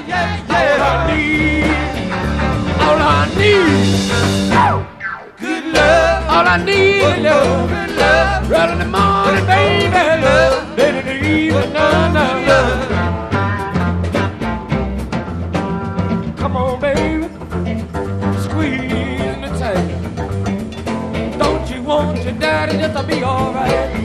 All I need, all I need, good love. All I need is love, good love. Right in the morning, baby, love. Late in the evening, love. Come on, baby, squeeze in the tank. Don't you want your daddy just to be alright?